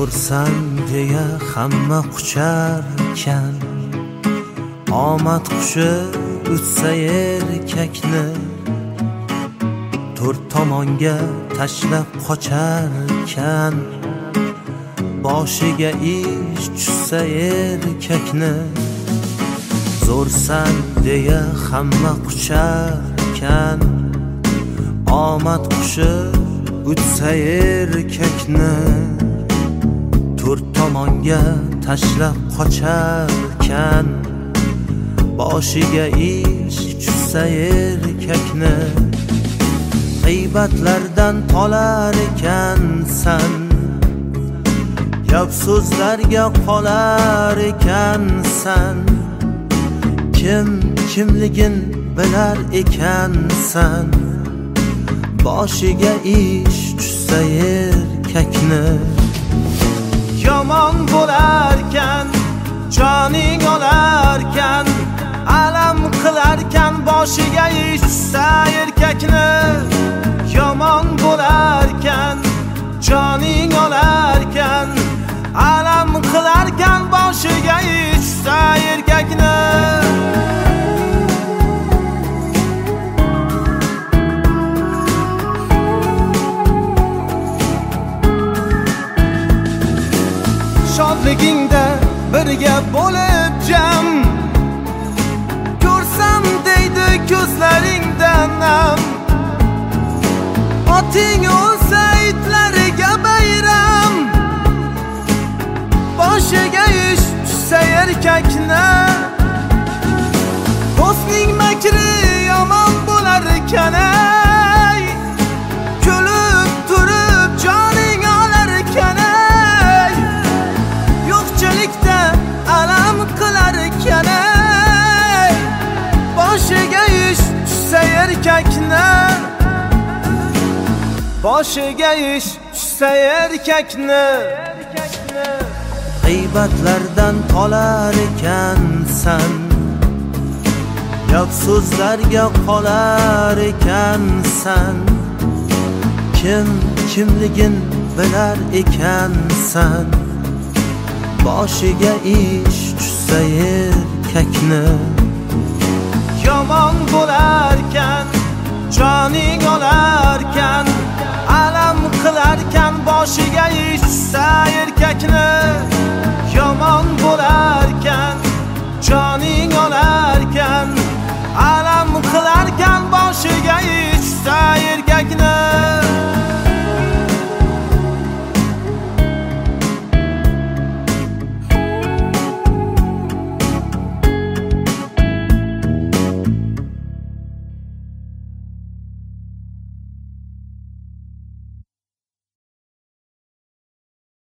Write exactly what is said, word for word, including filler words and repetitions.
zo'rsan deya hamma qucharkan, omad qushi uchsa erkakni to'rt tomonga tashlab qocharkan, boshiga ish tushsa erkakni zo'rsan deya hamma qucharkan, omad qushi uchsa erkakni to'rt tomonga tashlab qocharkan, boshiga ish tushsa erkakni g'iybatlardan tolar ekansan, gap so'zlarga qolar ekansan, kim kimligin bilar ekansan, boshiga ish tushsa erkakni yomon bo'larkan, joning olarkan, alam qilarkan, boshiga ish tushsa erkakni yomon bo'larkan, joning olarkan, alam qilarkan, boshiga ish tushsa erkakni. Shodligingda birga bo'lib jam, ko'rsam deydi ko'zlaringda nam, oting o'lsa itlariga bayram, boshiga ish tushsa erkakni do'stning makri yomon bo'lar ekan, ey kulib turib joning olar ekan, ey yo'qchilikda alam qilar ekan, ey boshiga ish tushsa erkakni, boshiga ish tushsa erkakni g'iybatlardan tolar ekansan, gap so'zlarga qolar ekansan, kim kimligin bilar ekansan, boshiga ish tushsa erkakni yomon bo'larkan, joning olarkan, alam qilarkan, boshiga ish tushsa erkakni yomon